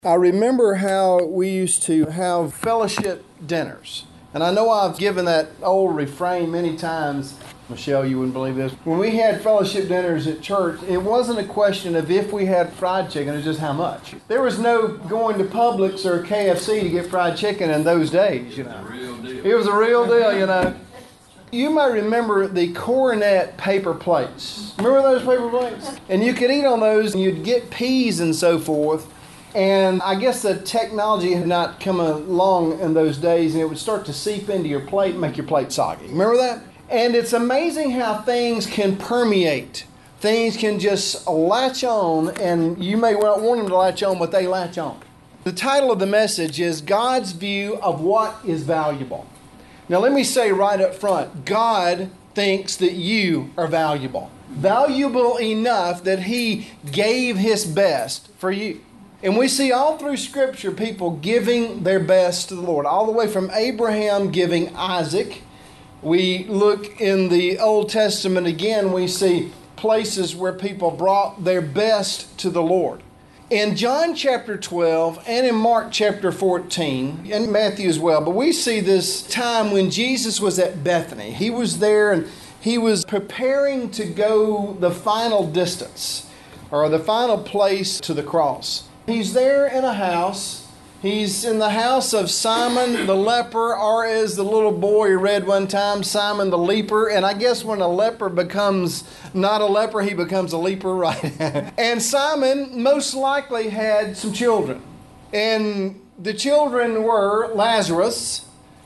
I remember how we used to have fellowship dinners. And I know I've given that old refrain many times. Michelle, you wouldn't believe this. When we had fellowship dinners at church, it wasn't a question of if we had fried chicken, it was just how much. There was no going to Publix or KFC to get fried chicken in those days, you know. It was a real deal, you know. You may remember the Coronet paper plates. Remember those paper plates? And you could eat on those and you'd get peas and so forth. And I guess the technology had not come along in those days, and it would start to seep into your plate and make your plate soggy. Remember that? And it's amazing how things can permeate. Things can just latch on, and you may not want them to latch on, but they latch on. The title of the message is God's View of What is Valuable. Now let me say right up front, God thinks that you are valuable. Valuable enough that He gave His best for you. And we see all through Scripture people giving their best to the Lord. All the way from Abraham giving Isaac. We look in the Old Testament again, we see places where people brought their best to the Lord. In John chapter 12 and in Mark chapter 14, and Matthew as well, but we see this time when Jesus was at Bethany. He was there and He was preparing to go the final distance or the final place to the cross. He's there in a house. He's in the house of Simon the leper, or as the little boy read one time, Simon the leper. And I guess when a leper becomes not a leper, he becomes a leaper, right? And Simon most likely had some children. And the children were Lazarus,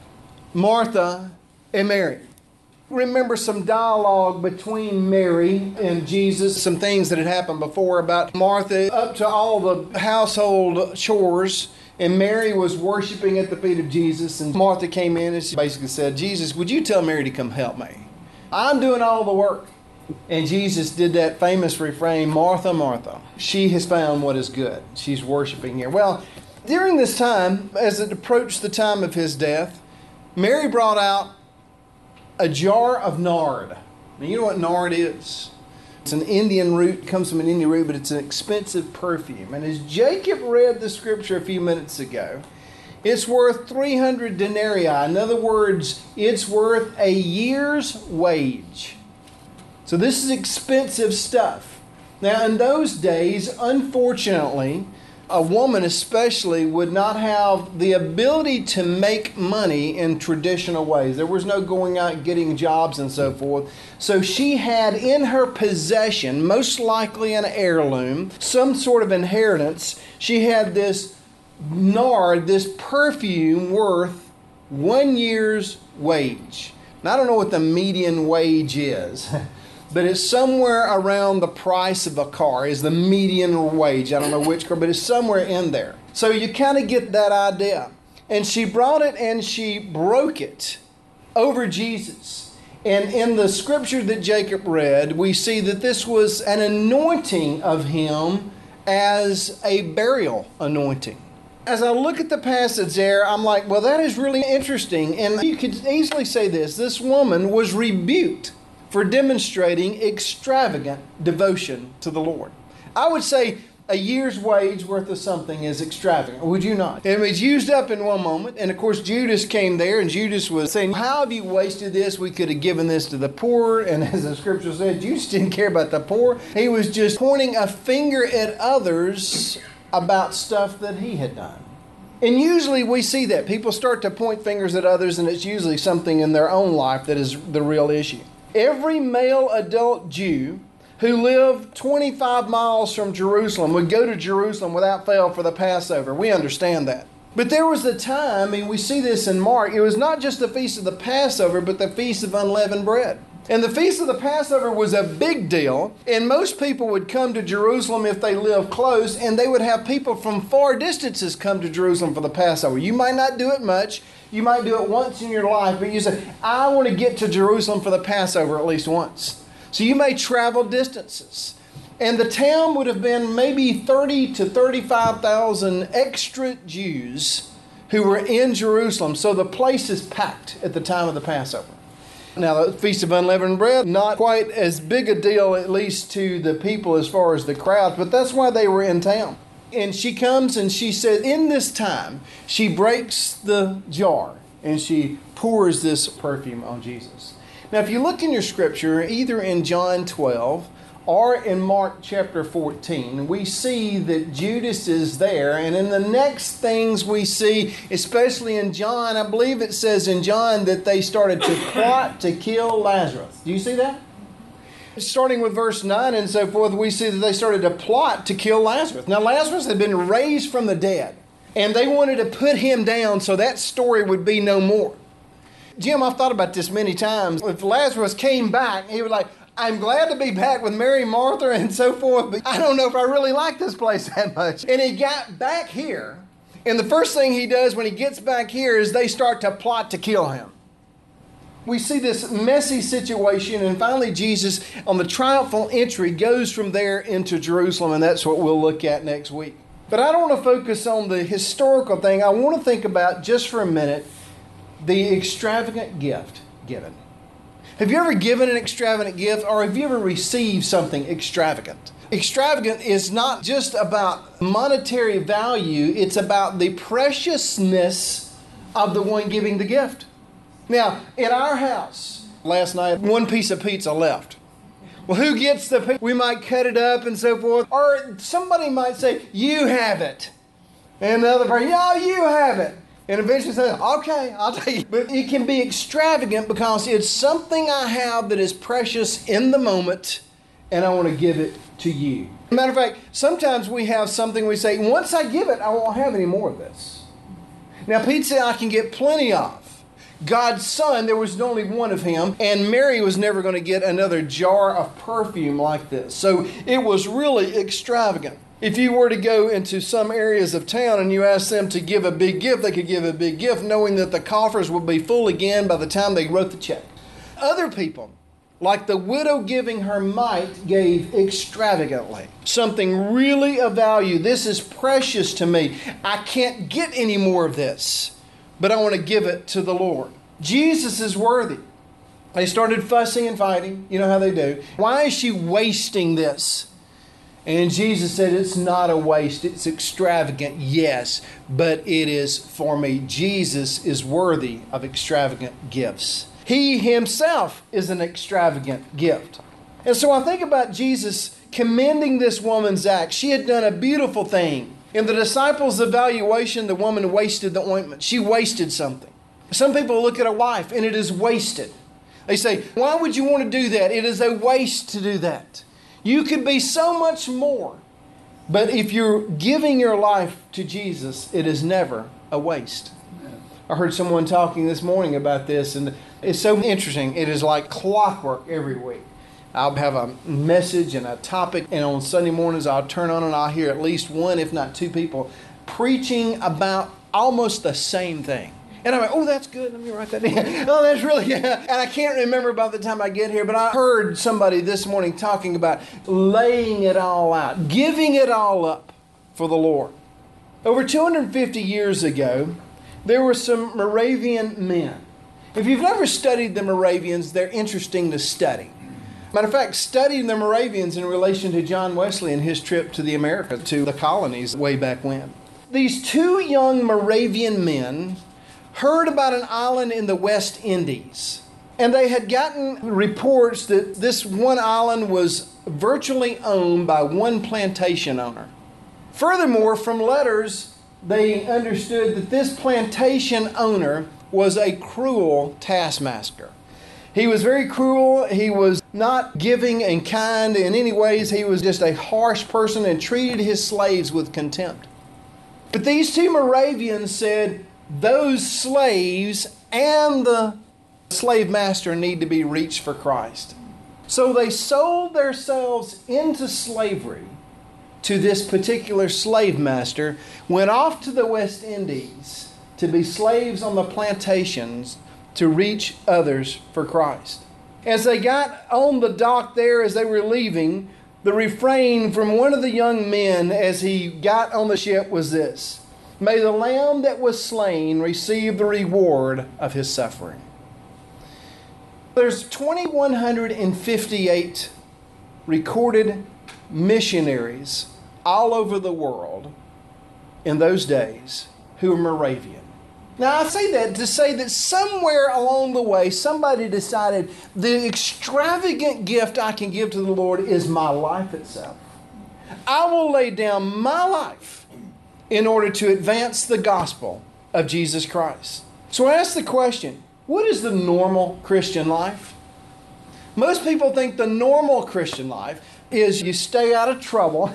Martha, and Mary. Remember some dialogue between Mary and Jesus, some things that had happened before about Martha up to all the household chores, and Mary was worshiping at the feet of Jesus, and Martha came in and she basically said, Jesus, would you tell Mary to come help me? I'm doing all the work. And Jesus did that famous refrain, Martha, Martha, she has found what is good. She's worshiping here. Well, during this time, as it approached the time of His death, Mary brought out a jar of nard. Now, you know what nard is? It's an Indian root, it comes from an Indian root, but it's an expensive perfume. And as Jacob read the scripture a few minutes ago, it's worth 300 denarii. In other words, it's worth a year's wage. So this is expensive stuff. Now, in those days, unfortunately, a woman especially would not have the ability to make money in traditional ways. There was no going out and getting jobs and so forth. So she had in her possession, most likely an heirloom, some sort of inheritance. She had this nard, this perfume worth 1 year's wage. Now, I don't know what the median wage is. But it's somewhere around the price of a car is the median wage. I don't know which car, but it's somewhere in there. So you kind of get that idea. And she brought it and she broke it over Jesus. And in the scripture that Jacob read, we see that this was an anointing of Him as a burial anointing. As I look at the passage there, I'm like, well, that is really interesting. And you could easily say this woman was rebuked for demonstrating extravagant devotion to the Lord. I would say a year's wage worth of something is extravagant. Would you not? It was used up in one moment. And of course, Judas came there and Judas was saying, how have you wasted this? We could have given this to the poor. And as the scripture said, Judas didn't care about the poor. He was just pointing a finger at others about stuff that he had done. And usually we see that. People start to point fingers at others, and it's usually something in their own life that is the real issue. Every male adult Jew who lived 25 miles from Jerusalem would go to Jerusalem without fail for the Passover. We understand that. But there was a time, and we see this in Mark, it was not just the Feast of the Passover, but the Feast of Unleavened Bread. And the Feast of the Passover was a big deal, and most people would come to Jerusalem if they lived close, and they would have people from far distances come to Jerusalem for the Passover. You might not do it much. You might do it once in your life, but you say, I want to get to Jerusalem for the Passover at least once. So you may travel distances. And the town would have been maybe 30 to 35,000 extra Jews who were in Jerusalem. So the place is packed at the time of the Passover. Now, the Feast of Unleavened Bread, not quite as big a deal, at least to the people as far as the crowd, but that's why they were in town. And she comes and she said, in this time, she breaks the jar and she pours this perfume on Jesus. Now, if you look in your scripture, either in John 12 or in Mark chapter 14, we see that Judas is there. And in the next things we see, especially in John, I believe it says in John that they started to plot to kill Lazarus. Do you see that? Starting with verse 9 and so forth, we see that they started to plot to kill Lazarus. Now, Lazarus had been raised from the dead, and they wanted to put him down so that story would be no more. Jim, I've thought about this many times. If Lazarus came back, he was like, I'm glad to be back with Mary, Martha, and so forth, but I don't know if I really like this place that much. And he got back here, and the first thing he does when he gets back here is they start to plot to kill him. We see this messy situation, and finally Jesus, on the triumphal entry, goes from there into Jerusalem, and that's what we'll look at next week. But I don't want to focus on the historical thing. I want to think about, just for a minute, the extravagant gift given. Have you ever given an extravagant gift, or have you ever received something extravagant? Extravagant is not just about monetary value, it's about the preciousness of the one giving the gift. Now, in our house, last night, one piece of pizza left. Well, who gets the pizza? We might cut it up and so forth. Or somebody might say, you have it. And the other person, yeah, you have it. And eventually say, okay, I'll take it. But it can be extravagant because it's something I have that is precious in the moment, and I want to give it to you. Matter of fact, sometimes we have something we say, once I give it, I won't have any more of this. Now, pizza I can get plenty of. God's son, there was only one of him, and Mary was never going to get another jar of perfume like this. So it was really extravagant. If you were to go into some areas of town and you asked them to give a big gift, they could give a big gift knowing that the coffers would be full again by the time they wrote the check. Other people, like the widow giving her mite, gave extravagantly. Something really of value. This is precious to me. I can't get any more of this, but I want to give it to the Lord. Jesus is worthy. They started fussing and fighting. You know how they do. Why is she wasting this? And Jesus said, it's not a waste. It's extravagant, yes, but it is for me. Jesus is worthy of extravagant gifts. He himself is an extravagant gift. And so I think about Jesus commending this woman's act. She had done a beautiful thing. In the disciples' evaluation, the woman wasted the ointment. She wasted something. Some people look at a wife and it is wasted. They say, why would you want to do that? It is a waste to do that. You could be so much more. But if you're giving your life to Jesus, it is never a waste. I heard someone talking this morning about this, and it's so interesting. It is like clockwork every week. I'll have a message and a topic, and on Sunday mornings I'll turn on and I'll hear at least one, if not two people, preaching about almost the same thing. And I'm like, oh, that's good. Let me write that down. Oh, that's really good. And I can't remember by the time I get here, but I heard somebody this morning talking about laying it all out, giving it all up for the Lord. Over 250 years ago, there were some Moravian men. If you've never studied the Moravians, they're interesting to study. Matter of fact, studying the Moravians in relation to John Wesley and his trip to the America, to the colonies way back when. These two young Moravian men heard about an island in the West Indies. And they had gotten reports that this one island was virtually owned by one plantation owner. Furthermore, from letters, they understood that this plantation owner was a cruel taskmaster. He was very cruel. He was not giving and kind in any ways. He was just a harsh person and treated his slaves with contempt. But these two Moravians said, those slaves and the slave master need to be reached for Christ. So they sold themselves into slavery to this particular slave master, went off to the West Indies to be slaves on the plantations to reach others for Christ. As they got on the dock there, as they were leaving, the refrain from one of the young men as he got on the ship was this: may the lamb that was slain receive the reward of his suffering. There's 2,158 recorded missionaries all over the world in those days who were Moravian. Now, I say that to say that somewhere along the way, somebody decided the extravagant gift I can give to the Lord is my life itself. I will lay down my life in order to advance the gospel of Jesus Christ. So I ask the question, what is the normal Christian life? Most people think the normal Christian life is you stay out of trouble,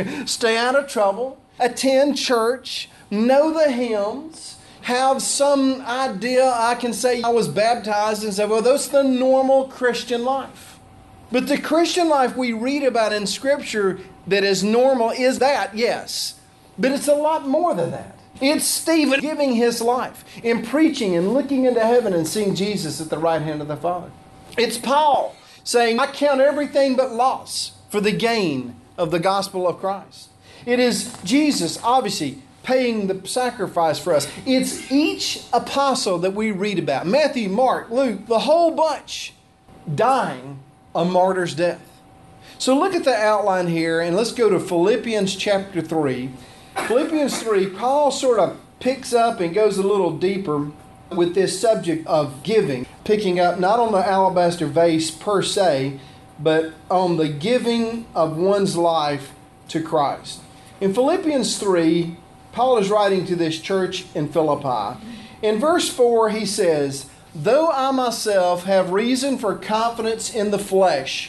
attend church, know the hymns, have some idea I can say I was baptized and say, well, that's the normal Christian life. But the Christian life we read about in Scripture that is normal is that, yes. But it's a lot more than that. It's Stephen giving his life and preaching and looking into heaven and seeing Jesus at the right hand of the Father. It's Paul saying, I count everything but loss for the gain of the gospel of Christ. It is Jesus, obviously, paying the sacrifice for us. It's each apostle that we read about. Matthew, Mark, Luke, the whole bunch dying a martyr's death. So look at the outline here and let's go to Philippians chapter 3. Philippians 3, Paul sort of picks up and goes a little deeper with this subject of giving, picking up not on the alabaster vase per se, but on the giving of one's life to Christ. In Philippians 3, Paul is writing to this church in Philippi. In verse 4, he says, though I myself have reason for confidence in the flesh,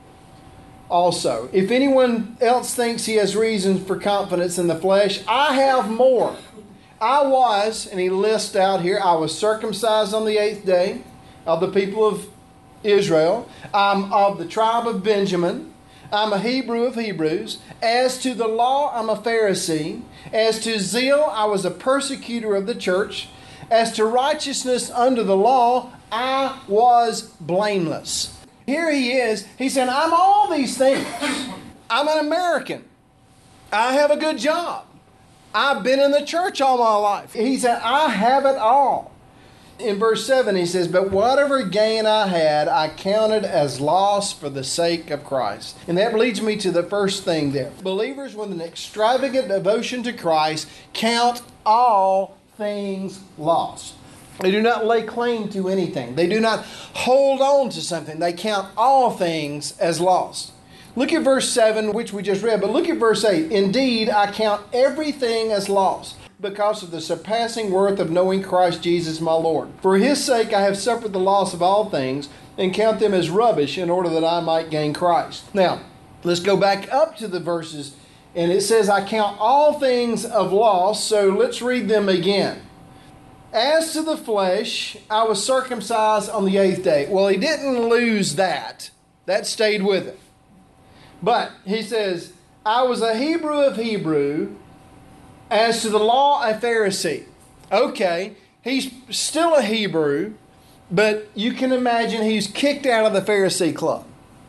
also, if anyone else thinks he has reason for confidence in the flesh, I have more. I was, and he lists out here, I was circumcised on the 8th day of the people of Israel. I'm of the tribe of Benjamin. I'm a Hebrew of Hebrews. As to the law, I'm a Pharisee. As to zeal, I was a persecutor of the church. As to righteousness under the law, I was blameless. Here he is. He said, I'm all these things. I'm an American. I have a good job. I've been in the church all my life. He said, I have it all. In verse 7, he says, but whatever gain I had, I counted as loss for the sake of Christ. And that leads me to the first thing there. Believers with an extravagant devotion to Christ count all things lost. They do not lay claim to anything. They do not hold on to something. They count all things as lost. Look at verse 7, which we just read, but look at verse 8. Indeed, I count everything as lost because of the surpassing worth of knowing Christ Jesus my Lord. For his sake I have suffered the loss of all things and count them as rubbish in order that I might gain Christ. Now, let's go back up to the verses, and it says, I count all things of loss, so let's read them again. As to the flesh, I was circumcised on the 8th day. Well, he didn't lose that. That stayed with him. But he says, I was a Hebrew of Hebrew. As to the law, a Pharisee. Okay, he's still a Hebrew, but you can imagine he's kicked out of the Pharisee club.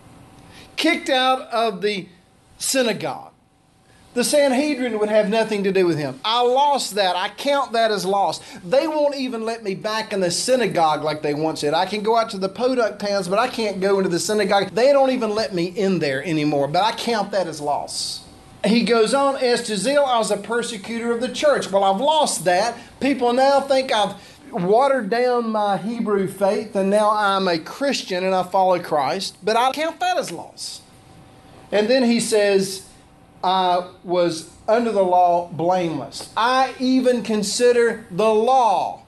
Kicked out of the synagogue. The Sanhedrin would have nothing to do with him. I lost that. I count that as lost. They won't even let me back in the synagogue like they once did. I can go out to the podunk towns, but I can't go into the synagogue. They don't even let me in there anymore, but I count that as loss. He goes on, as to zeal, I was a persecutor of the church. Well, I've lost that. People now think I've watered down my Hebrew faith, and now I'm a Christian and I follow Christ, but I count that as loss. And then he says, I was under the law blameless. I even consider the law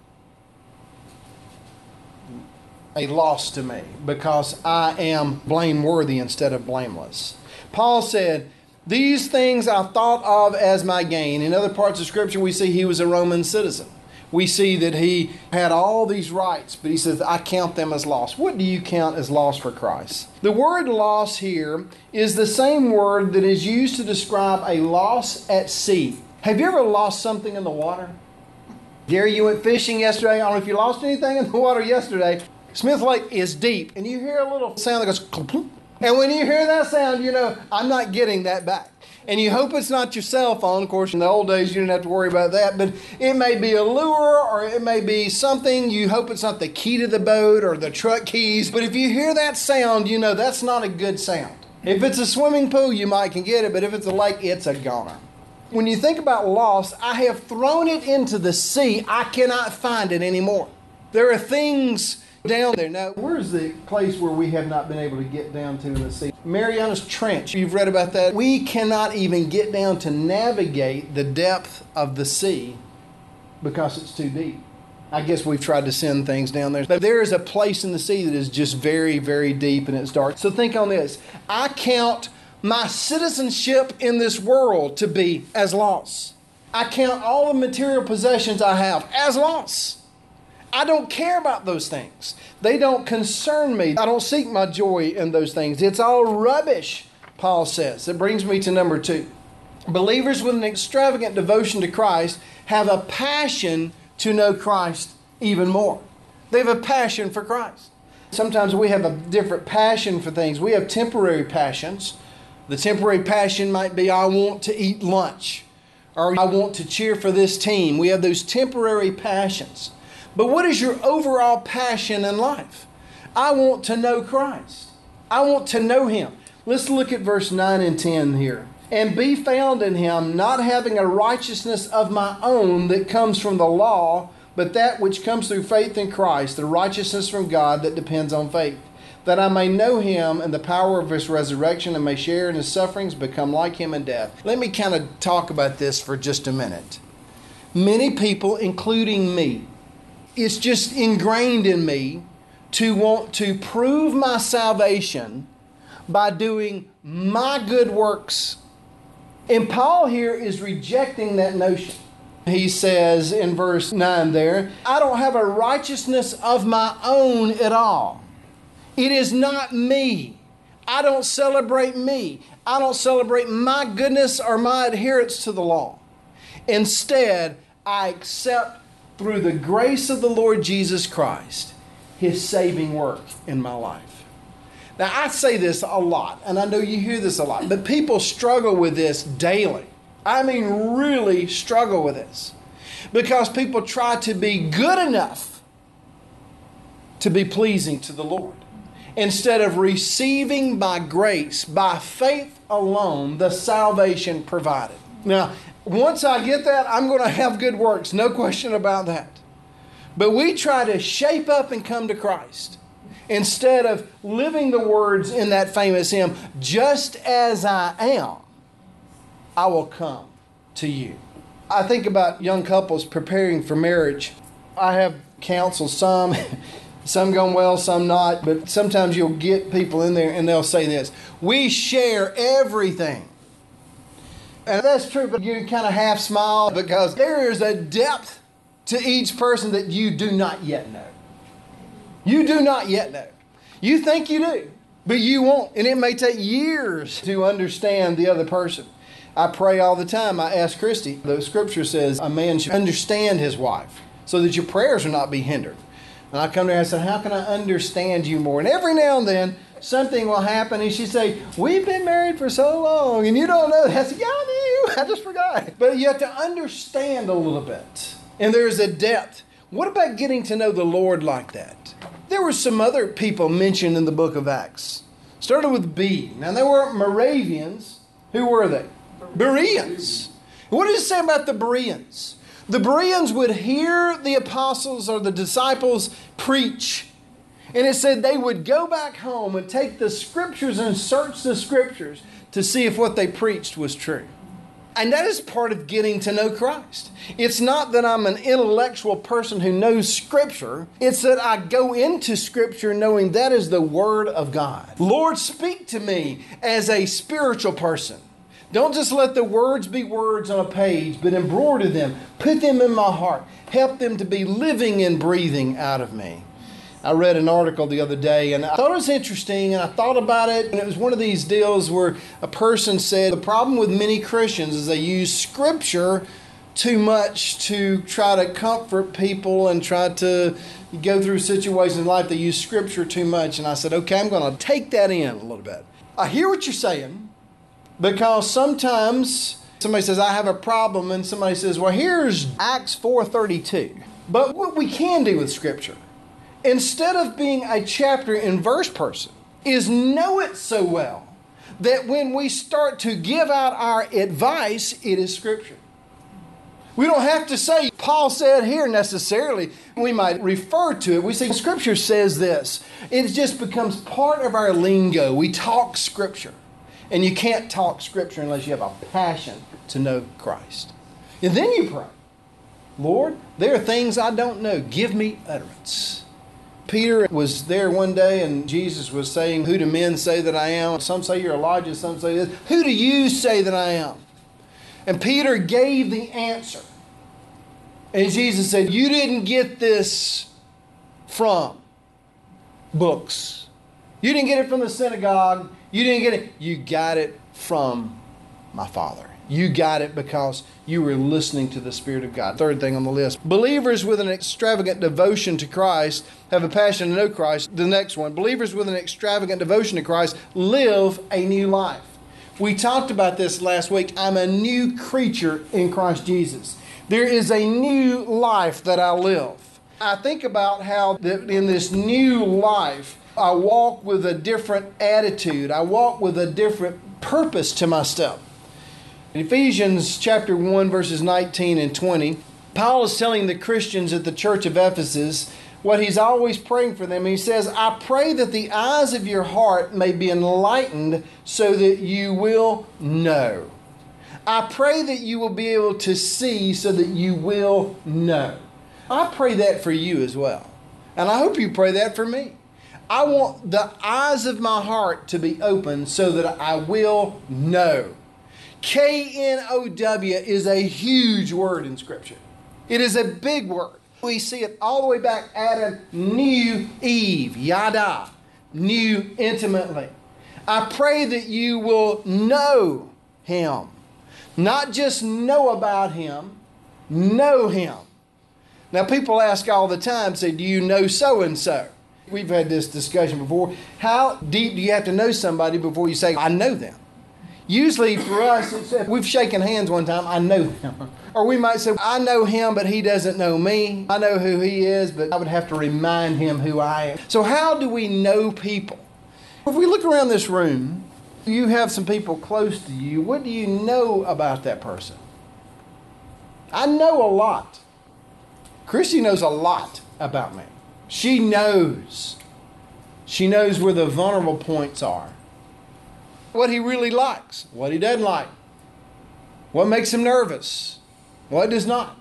a loss to me because I am blameworthy instead of blameless. Paul said, these things I thought of as my gain. In other parts of Scripture, we see he was a Roman citizen. We see that he had all these rights, but he says, I count them as loss. What do you count as loss for Christ? The word loss here is the same word that is used to describe a loss at sea. Have you ever lost something in the water? Gary, you went fishing yesterday. I don't know if you lost anything in the water yesterday. Smith Lake is deep, and you hear a little sound that goes clunk. And when you hear that sound, you know, I'm not getting that back. And you hope it's not your cell phone. Of course, in the old days, you didn't have to worry about that. But it may be a lure or it may be something. You hope it's not the key to the boat or the truck keys. But if you hear that sound, you know that's not a good sound. If it's a swimming pool, you might can get it. But if it's a lake, it's a goner. When you think about lost, I have thrown it into the sea. I cannot find it anymore. There are things down there. Now, where's the place where we have not been able to get down to in the sea? Marianas Trench. You've read about that. We cannot even get down to navigate the depth of the sea because it's too deep. I guess we've tried to send things down there. But there is a place in the sea that is just very, very deep and it's dark. So think on this. I count my citizenship in this world to be as loss. I count all the material possessions I have as loss. I don't care about those things. They don't concern me. I don't seek my joy in those things. It's all rubbish, Paul says. It brings me to number 2. Believers with an extravagant devotion to Christ have a passion to know Christ even more. They have a passion for Christ. Sometimes we have a different passion for things. We have temporary passions. The temporary passion might be, I want to eat lunch, or I want to cheer for this team. We have those temporary passions. But what is your overall passion in life? I want to know Christ. I want to know Him. Let's look at verse 9 and 10 here. And be found in Him, not having a righteousness of my own that comes from the law, but that which comes through faith in Christ, the righteousness from God that depends on faith, that I may know Him and the power of His resurrection and may share in His sufferings, become like Him in death. Let me kind of talk about this for just a minute. Many people, including me, it's just ingrained in me to want to prove my salvation by doing my good works. And Paul here is rejecting that notion. He says in verse 9 there, I don't have a righteousness of my own at all. It is not me. I don't celebrate me. I don't celebrate my goodness or my adherence to the law. Instead, I accept through the grace of the Lord Jesus Christ His saving work in my life. Now, I say this a lot, and I know you hear this a lot, but people struggle with this daily. I mean, really struggle with this. Because people try to be good enough to be pleasing to the Lord, instead of receiving by grace, by faith alone, the salvation provided. Now, once I get that, I'm going to have good works, no question about that. But we try to shape up and come to Christ, instead of living the words in that famous hymn, just as I am, I will come to you. I think about young couples preparing for marriage. I have counseled some going well, some not, but sometimes you'll get people in there and they'll say this, we share everything. And that's true, but you kind of half smile because there is a depth to each person that you do not yet know. You do not yet know. You think you do, but you won't. And it may take years to understand the other person. I pray all the time. I ask Christy, the scripture says a man should understand his wife so that your prayers will not be hindered. And I come to her and I say, how can I understand you more? And every now and then something will happen and she say, we've been married for so long and you don't know that. I say, yeah, I knew. I just forgot. But you have to understand a little bit. And there's a depth. What about getting to know the Lord like that? There were some other people mentioned in the book of Acts. Started with B. Now, they weren't Moravians. Who were they? Bereans. What does it say about the Bereans? The Bereans would hear the apostles or the disciples preach. And it said they would go back home and take the scriptures and search the scriptures to see if what they preached was true. And that is part of getting to know Christ. It's not that I'm an intellectual person who knows Scripture. It's that I go into Scripture knowing that is the Word of God. Lord, speak to me as a spiritual person. Don't just let the words be words on a page, but embroider them. Put them in my heart. Help them to be living and breathing out of me. I read an article the other day and I thought it was interesting and I thought about it, and it was one of these deals where a person said the problem with many Christians is they use Scripture too much to try to comfort people and try to go through situations in life. They use Scripture too much. And I said, okay, I'm going to take that in a little bit. I hear what you're saying, because sometimes somebody says, I have a problem, and somebody says, well, here's Acts 4:32. But what we can do with Scripture, instead of being a chapter and verse person, is know it so well that when we start to give out our advice, it is Scripture. We don't have to say, Paul said here necessarily. We might refer to it. We say, Scripture says this. It just becomes part of our lingo. We talk Scripture. And you can't talk Scripture unless you have a passion to know Christ. And then you pray, Lord, there are things I don't know. Give me utterance. Peter was there one day and Jesus was saying, who do men say that I am? Some say you're Elijah, some say this. Who do you say that I am? And Peter gave the answer. And Jesus said, you didn't get this from books. You didn't get it from the synagogue. You didn't get it. You got it from my Father. You got it because you were listening to the Spirit of God. Third thing on the list. Believers with an extravagant devotion to Christ have a passion to know Christ. The next one. Believers with an extravagant devotion to Christ live a new life. We talked about this last week. I'm a new creature in Christ Jesus. There is a new life that I live. I think about how that in this new life, I walk with a different attitude. I walk with a different purpose to my step. In Ephesians chapter 1, verses 19 and 20, Paul is telling the Christians at the church of Ephesus what he's always praying for them. He says, I pray that the eyes of your heart may be enlightened so that you will know. I pray that you will be able to see so that you will know. I pray that for you as well. And I hope you pray that for me. I want the eyes of my heart to be open so that I will know. K-N-O-W is a huge word in Scripture. It is a big word. We see it all the way back. Adam knew Eve, yada, knew intimately. I pray that you will know him. Not just know about him, know him. Now people ask all the time, say, do you know so-and-so? We've had this discussion before. How deep do you have to know somebody before you say, I know them? Usually for us, it's if we've shaken hands one time, I know them. Or we might say, I know him, but he doesn't know me. I know who he is, but I would have to remind him who I am. So how do we know people? If we look around this room, you have some people close to you. What do you know about that person? I know a lot. Christy knows a lot about me. She knows. She knows where the vulnerable points are. What he really likes, what he doesn't like, what makes him nervous, what does not.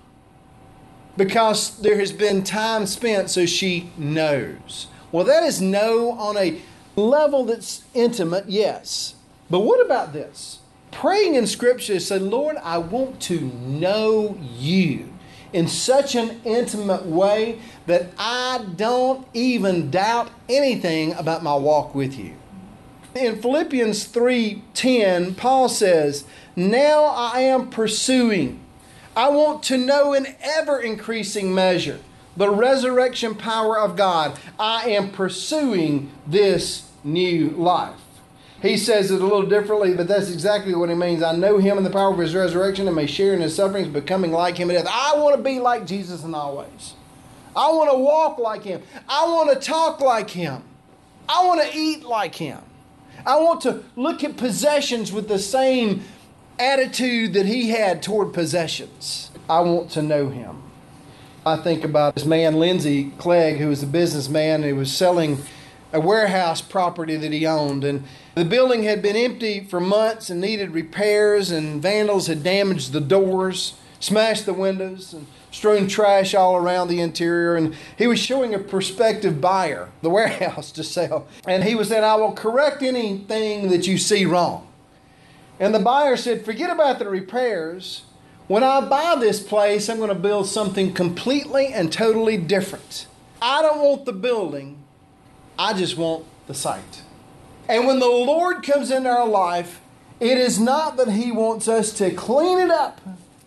Because there has been time spent, so she knows. Well, that is know on a level that's intimate, yes. But what about this? Praying in Scripture said, Lord, I want to know you in such an intimate way that I don't even doubt anything about my walk with you. In Philippians 3:10, Paul says, now I am pursuing. I want to know in ever-increasing measure the resurrection power of God. I am pursuing this new life. He says it a little differently, but that's exactly what he means. I know him in the power of his resurrection and may share in his sufferings, becoming like him in death. I want to be like Jesus in all ways. I want to walk like him. I want to talk like him. I want to eat like him. I want to look at possessions with the same attitude that he had toward possessions. I want to know him. I think about this man, Lindsay Clegg, who was a businessman who was selling a warehouse property that he owned. And the building had been empty for months and needed repairs, and vandals had damaged the doors, smashed the windows, and strewn trash all around the interior. And he was showing a prospective buyer the warehouse to sell. And he was saying, I will correct anything that you see wrong. And the buyer said, forget about the repairs. When I buy this place, I'm going to build something completely and totally different. I don't want the building. I just want the site. And when the Lord comes into our life, it is not that he wants us to clean it up.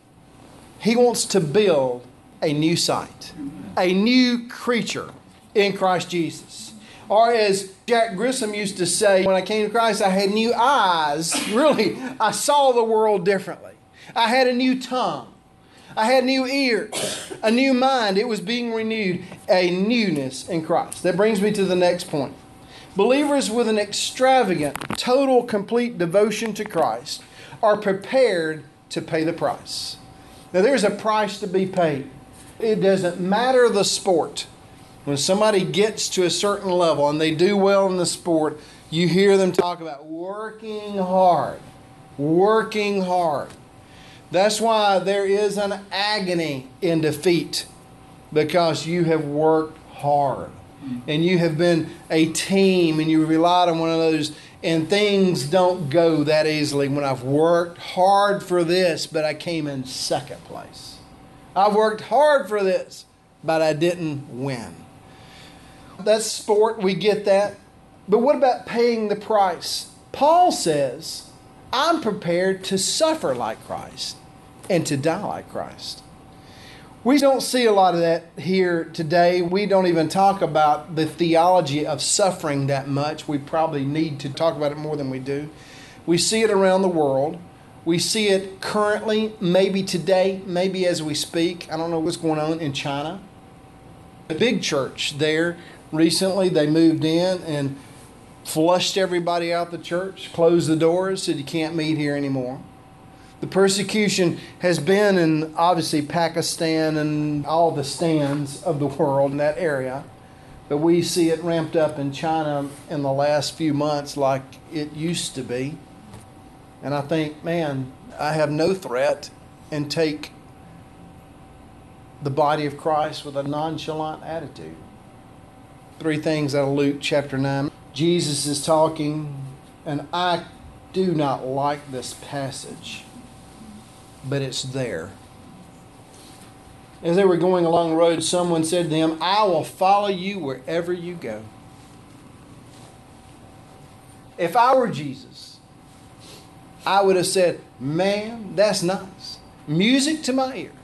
He wants to build a new site, a new creature in Christ Jesus. Or as Jack Grissom used to say, when I came to Christ, I had new eyes. Really, I saw the world differently. I had a new tongue. I had new ears, a new mind. It was being renewed, a newness in Christ. That brings me to the next point. Believers with an extravagant, total, complete devotion to Christ are prepared to pay the price. Now, there's a price to be paid. It doesn't matter the sport. When somebody gets to a certain level and they do well in the sport, you hear them talk about working hard. Working hard. That's why there is an agony in defeat, because you have worked hard. And you have been a team and you relied on one another, and things don't go that easily. When I've worked hard for this, but I came in second place. I've worked hard for this, but I didn't win. That's sport, we get that. But what about paying the price? Paul says, I'm prepared to suffer like Christ and to die like Christ. We don't see a lot of that here today. We don't even talk about the theology of suffering that much. We probably need to talk about it more than we do. We see it around the world. We see it currently, maybe today, maybe as we speak. I don't know what's going on in China. A big church there, recently they moved in and flushed everybody out the church, closed the doors, said you can't meet here anymore. The persecution has been in, obviously, Pakistan and all the stands of the world in that area. But we see it ramped up in China in the last few months like it used to be. And I think, man, I have no threat, and take the body of Christ with a nonchalant attitude. 3 things out of Luke chapter 9. Jesus is talking, and I do not like this passage, but it's there. As they were going along the road, someone said to them, I will follow you wherever you go. If I were Jesus, I would have said, man, that's nice. Music to my ears.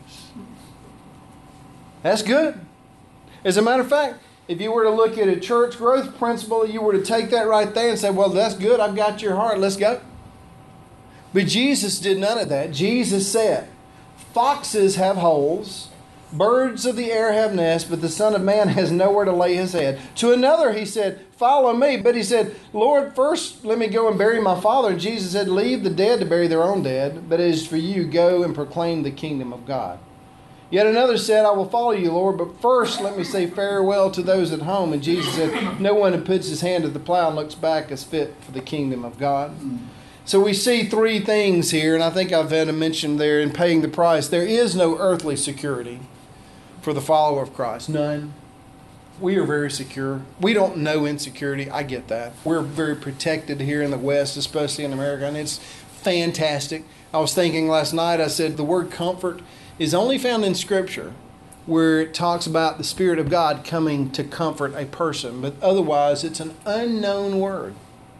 That's good. As a matter of fact, if you were to look at a church growth principle, you were to take that right there and say, well, that's good. I've got your heart. Let's go. But Jesus did none of that. Jesus said, foxes have holes, birds of the air have nests, but the Son of Man has nowhere to lay his head. To another he said, follow me. But he said, Lord, first let me go and bury my father. And Jesus said, leave the dead to bury their own dead. But as for you, go and proclaim the kingdom of God. Yet another said, I will follow you, Lord, but first let me say farewell to those at home. And Jesus said, no one who puts his hand to the plow and looks back is fit for the kingdom of God. So we see 3 things here, and I think I've had to mention there in paying the price. There is no earthly security for the follower of Christ. None. We are very secure. We don't know insecurity. I get that. We're very protected here in the West, especially in America, and it's fantastic. I was thinking last night, I said the word comfort is only found in Scripture where it talks about the Spirit of God coming to comfort a person. But otherwise, it's an unknown word.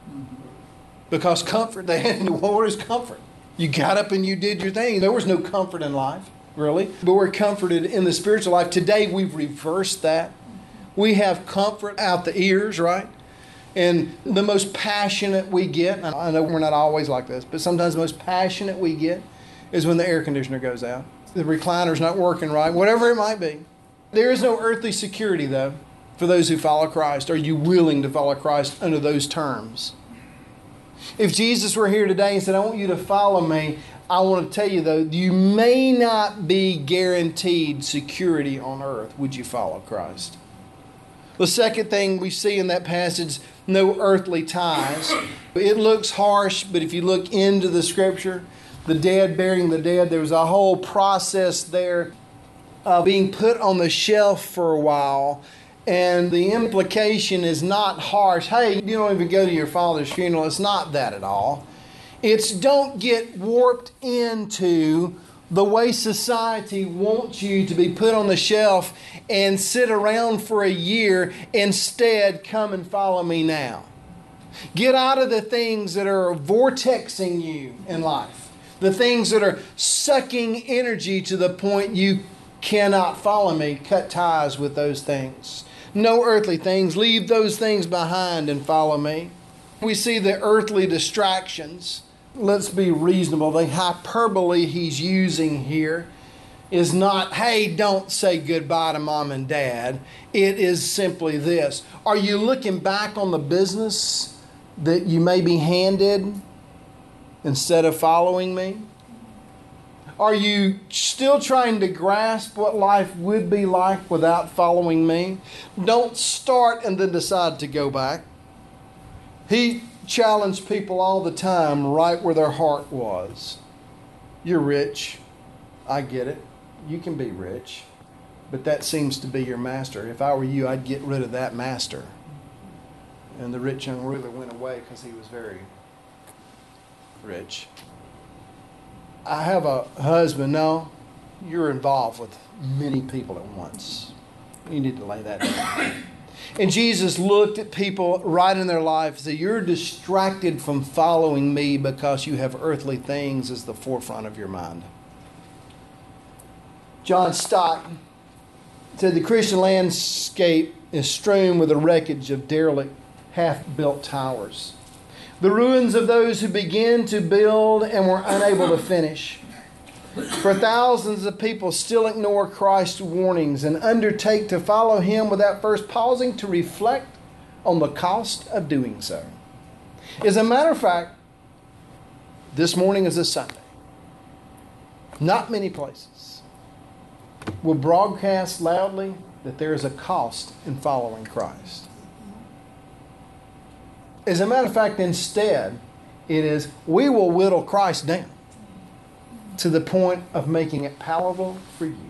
Because comfort, they had, what is comfort? You got up and you did your thing. There was no comfort in life, really. But we're comforted in the spiritual life. Today, we've reversed that. We have comfort out the ears, right? And the most passionate we get, and I know we're not always like this, but sometimes the most passionate we get is when the air conditioner goes out. The recliner's not working right, whatever it might be. There is no earthly security, though, for those who follow Christ. Are you willing to follow Christ under those terms? If Jesus were here today and said, I want you to follow me, I want to tell you, though, you may not be guaranteed security on earth. Would you follow Christ? The second thing we see in that passage, no earthly ties. It looks harsh, but if you look into the Scripture, the dead burying the dead, there was a whole process there of being put on the shelf for a while. And the implication is not harsh. Hey, you don't even go to your father's funeral. It's not that at all. It's don't get warped into the way society wants you to be put on the shelf and sit around for a year. Instead, come and follow me now. Get out of the things that are vortexing you in life. The things that are sucking energy to the point you cannot follow me. Cut ties with those things. No earthly things. Leave those things behind and follow me. We see the earthly distractions. Let's be reasonable. The hyperbole he's using here is not, hey, don't say goodbye to mom and dad. It is simply this. Are you looking back on the business that you may be handed instead of following me? Are you still trying to grasp what life would be like without following me? Don't start and then decide to go back. He challenged people all the time right where their heart was. You're rich. I get it. You can be rich. But that seems to be your master. If I were you, I'd get rid of that master. And the rich young ruler went away because he was very rich. I have a husband. No, you're involved with many people at once. You need to lay that down. And Jesus looked at people right in their life and said, you're distracted from following me because you have earthly things as the forefront of your mind. John Stott said the Christian landscape is strewn with the wreckage of derelict, half-built towers. The ruins of those who began to build and were unable to finish. For thousands of people still ignore Christ's warnings and undertake to follow Him without first pausing to reflect on the cost of doing so. As a matter of fact, this morning is a Sunday. Not many places will broadcast loudly that there is a cost in following Christ. As a matter of fact, instead, it is, we will whittle Christ down to the point of making it palatable for you.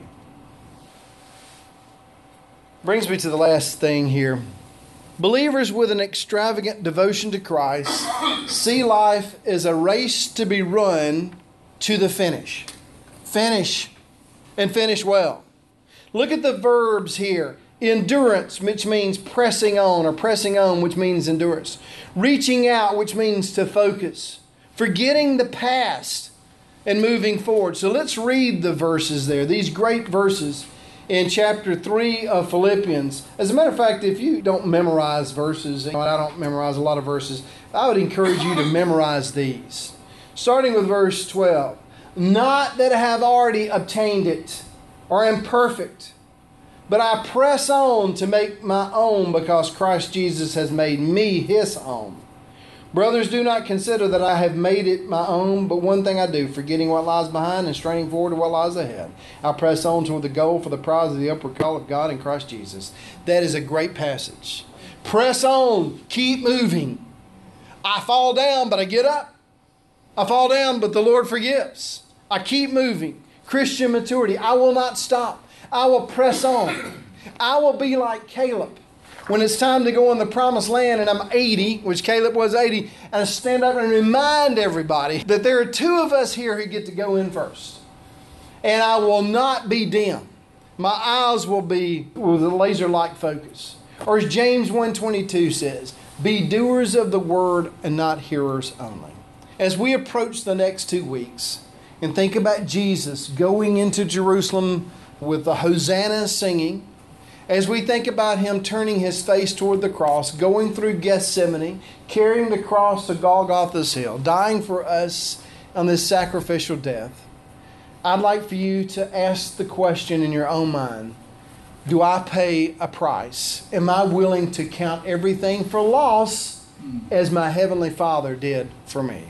Brings me to the last thing here. Believers with an extravagant devotion to Christ see life as a race to be run to the finish. Finish, and finish well. Look at the verbs here. Endurance, which means pressing on, or pressing on, which means endurance. Reaching out, which means to focus. Forgetting the past and moving forward. So let's read the verses there, these great verses in chapter 3 of Philippians. As a matter of fact, if you don't memorize verses, and I don't memorize a lot of verses, I would encourage you to memorize these. Starting with verse 12. Not that I have already obtained it, or am perfect, but I press on to make my own because Christ Jesus has made me His own. Brothers, do not consider that I have made it my own, but one thing I do, forgetting what lies behind and straining forward to what lies ahead. I press on toward the goal for the prize of the upward call of God in Christ Jesus. That is a great passage. Press on. Keep moving. I fall down, but I get up. I fall down, but the Lord forgives. I keep moving. Christian maturity. I will not stop. I will press on. I will be like Caleb. When it's time to go in the promised land and I'm 80, which Caleb was 80, and I stand up and remind everybody that there are two of us here who get to go in first. And I will not be dim. My eyes will be with a laser-like focus. Or as James 1:22 says, be doers of the word and not hearers only. As we approach the next 2 weeks and think about Jesus going into Jerusalem with the Hosanna singing, as we think about Him turning His face toward the cross, going through Gethsemane, carrying the cross to Golgotha's hill, dying for us on this sacrificial death, I'd like for you to ask the question in your own mind, do I pay a price? Am I willing to count everything for loss as my Heavenly Father did for me?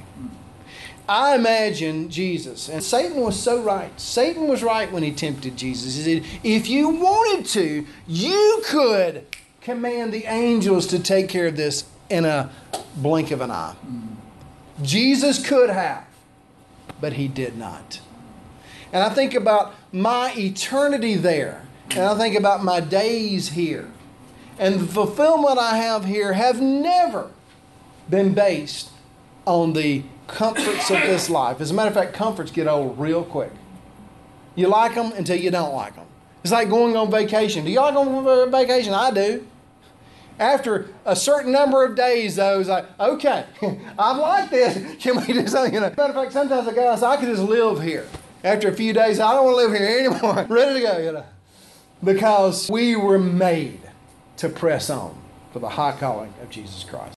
I imagine Jesus, and Satan was so right. Satan was right when he tempted Jesus. He said, if you wanted to, you could command the angels to take care of this in a blink of an eye. Jesus could have, but He did not. And I think about my eternity there, and I think about my days here. And the fulfillment I have here have never been based on the comforts of this life. As a matter of fact, comforts get old real quick. You like them until you don't like them. It's like going on vacation. Do y'all go on vacation? I do. After a certain number of days, though, it's like, okay, I've liked this. Can we do something? Matter of fact, sometimes the guys, I could just live here. After a few days, I don't want to live here anymore. Ready to go, Because we were made to press on for the high calling of Jesus Christ.